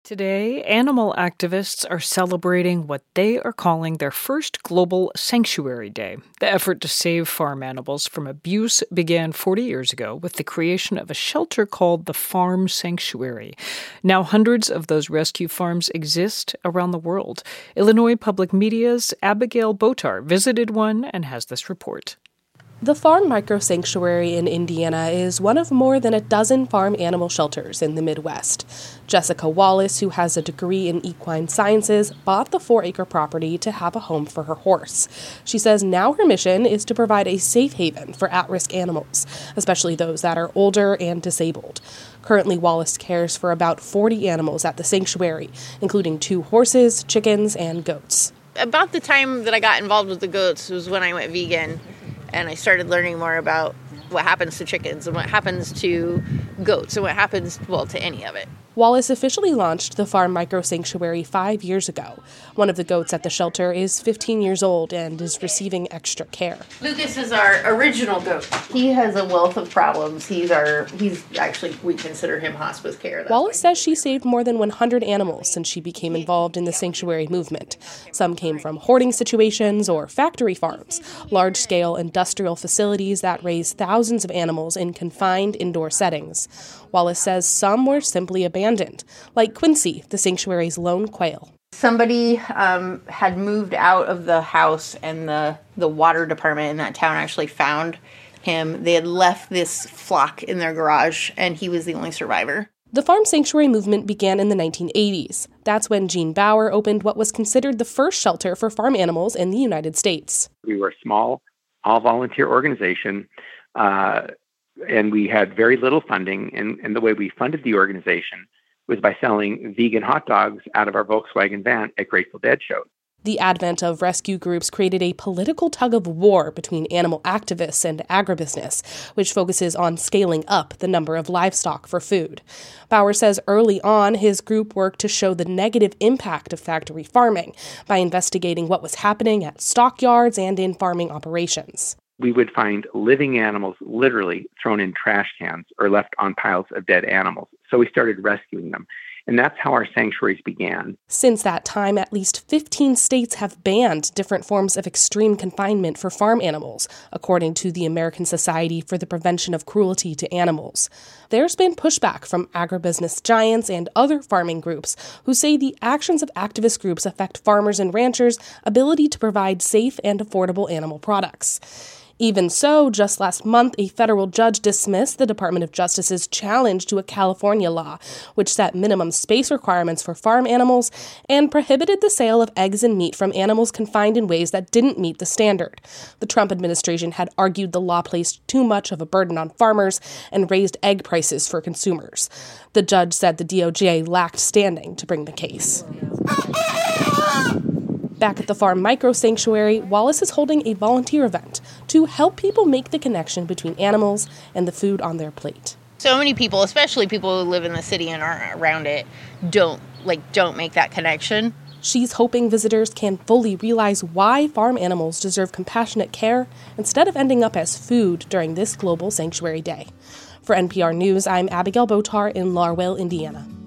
Today, animal activists are celebrating what they are calling their first global sanctuary day. The effort to save farm animals from abuse began 40 years ago with the creation of a shelter called the Farm Sanctuary. Now, hundreds of those rescue farms exist around the world. Illinois Public Media's Abigail Botar visited one and has this report. The Farm Micro Sanctuary in Indiana is one of more than a dozen farm animal shelters in the Midwest. Jessica Wallace, who has a degree in equine sciences, bought the 4-acre property to have a home for her horse. She says now her mission is to provide a safe haven for at-risk animals, especially those that are older and disabled. Currently, Wallace cares for about 40 animals at the sanctuary, including 2 horses, chickens, and goats. About the time that I got involved with the goats was when I went vegan. And I started learning more about what happens to chickens and what happens to goats and what happens, to any of it. Wallace officially launched the Farm Micro Sanctuary 5 years ago. One of the goats at the shelter is 15 years old and is receiving extra care. Lucas is our original goat. He has a wealth of problems. He's actually, we consider him hospice care. Wallace says she saved more than 100 animals since she became involved in the sanctuary movement. Some came from hoarding situations or factory farms, large-scale industrial facilities that raise thousands of animals in confined indoor settings. Wallace says some were simply abandoned, like Quincy, the sanctuary's lone quail. Somebody had moved out of the house, and the water department in that town actually found him. They had left this flock in their garage, and he was the only survivor. The farm sanctuary movement began in the 1980s. That's when Gene Bauer opened what was considered the first shelter for farm animals in the United States. We were a small, all-volunteer organization, and we had very little funding, and the way we funded the organization was by selling vegan hot dogs out of our Volkswagen van at Grateful Dead shows. The advent of rescue groups created a political tug-of-war between animal activists and agribusiness, which focuses on scaling up the number of livestock for food. Bauer says early on his group worked to show the negative impact of factory farming by investigating what was happening at stockyards and in farming operations. We would find living animals literally thrown in trash cans or left on piles of dead animals. So we started rescuing them. And that's how our sanctuaries began. Since that time, at least 15 states have banned different forms of extreme confinement for farm animals, according to the American Society for the Prevention of Cruelty to Animals. There's been pushback from agribusiness giants and other farming groups who say the actions of activist groups affect farmers and ranchers' ability to provide safe and affordable animal products. Even so, just last month, a federal judge dismissed the Department of Justice's challenge to a California law, which set minimum space requirements for farm animals and prohibited the sale of eggs and meat from animals confined in ways that didn't meet the standard. The Trump administration had argued the law placed too much of a burden on farmers and raised egg prices for consumers. The judge said the DOJ lacked standing to bring the case. Back at the Farm Micro Sanctuary, Wallace is holding a volunteer event to help people make the connection between animals and the food on their plate. So many people, especially people who live in the city and are around it, don't make that connection. She's hoping visitors can fully realize why farm animals deserve compassionate care instead of ending up as food during this global sanctuary day. For NPR News, I'm Abigail Botar in Larwell, Indiana.